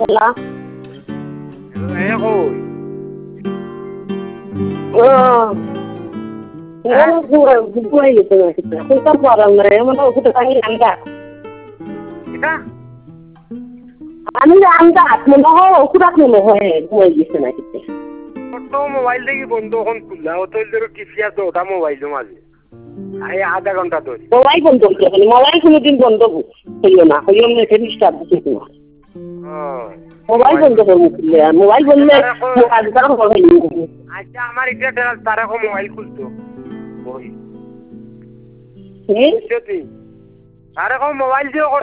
খেলা আমি আন্দা হাত মনে হয় ওষুধ মনে হয় ঘুমাই গেছে না কিতে মোবাইল দেখি বন্ধ এখন খুললা ও তো টিপিয়া তো ওটা মোবাইল মাঝে আধা ঘন্টা ধরে মোবাইল বন্ধ হইতে পারে মোবাইল কোনোদিন বন্ধ হইও না হইও নেটে ডিস্টার্ব দিতে তোমার মোবাইল বন্ধ করবো মোবাইল বললে আচ্ছা আমার এটা তারা মোবাইল খুলতো তারা মোবাইল দিয়ে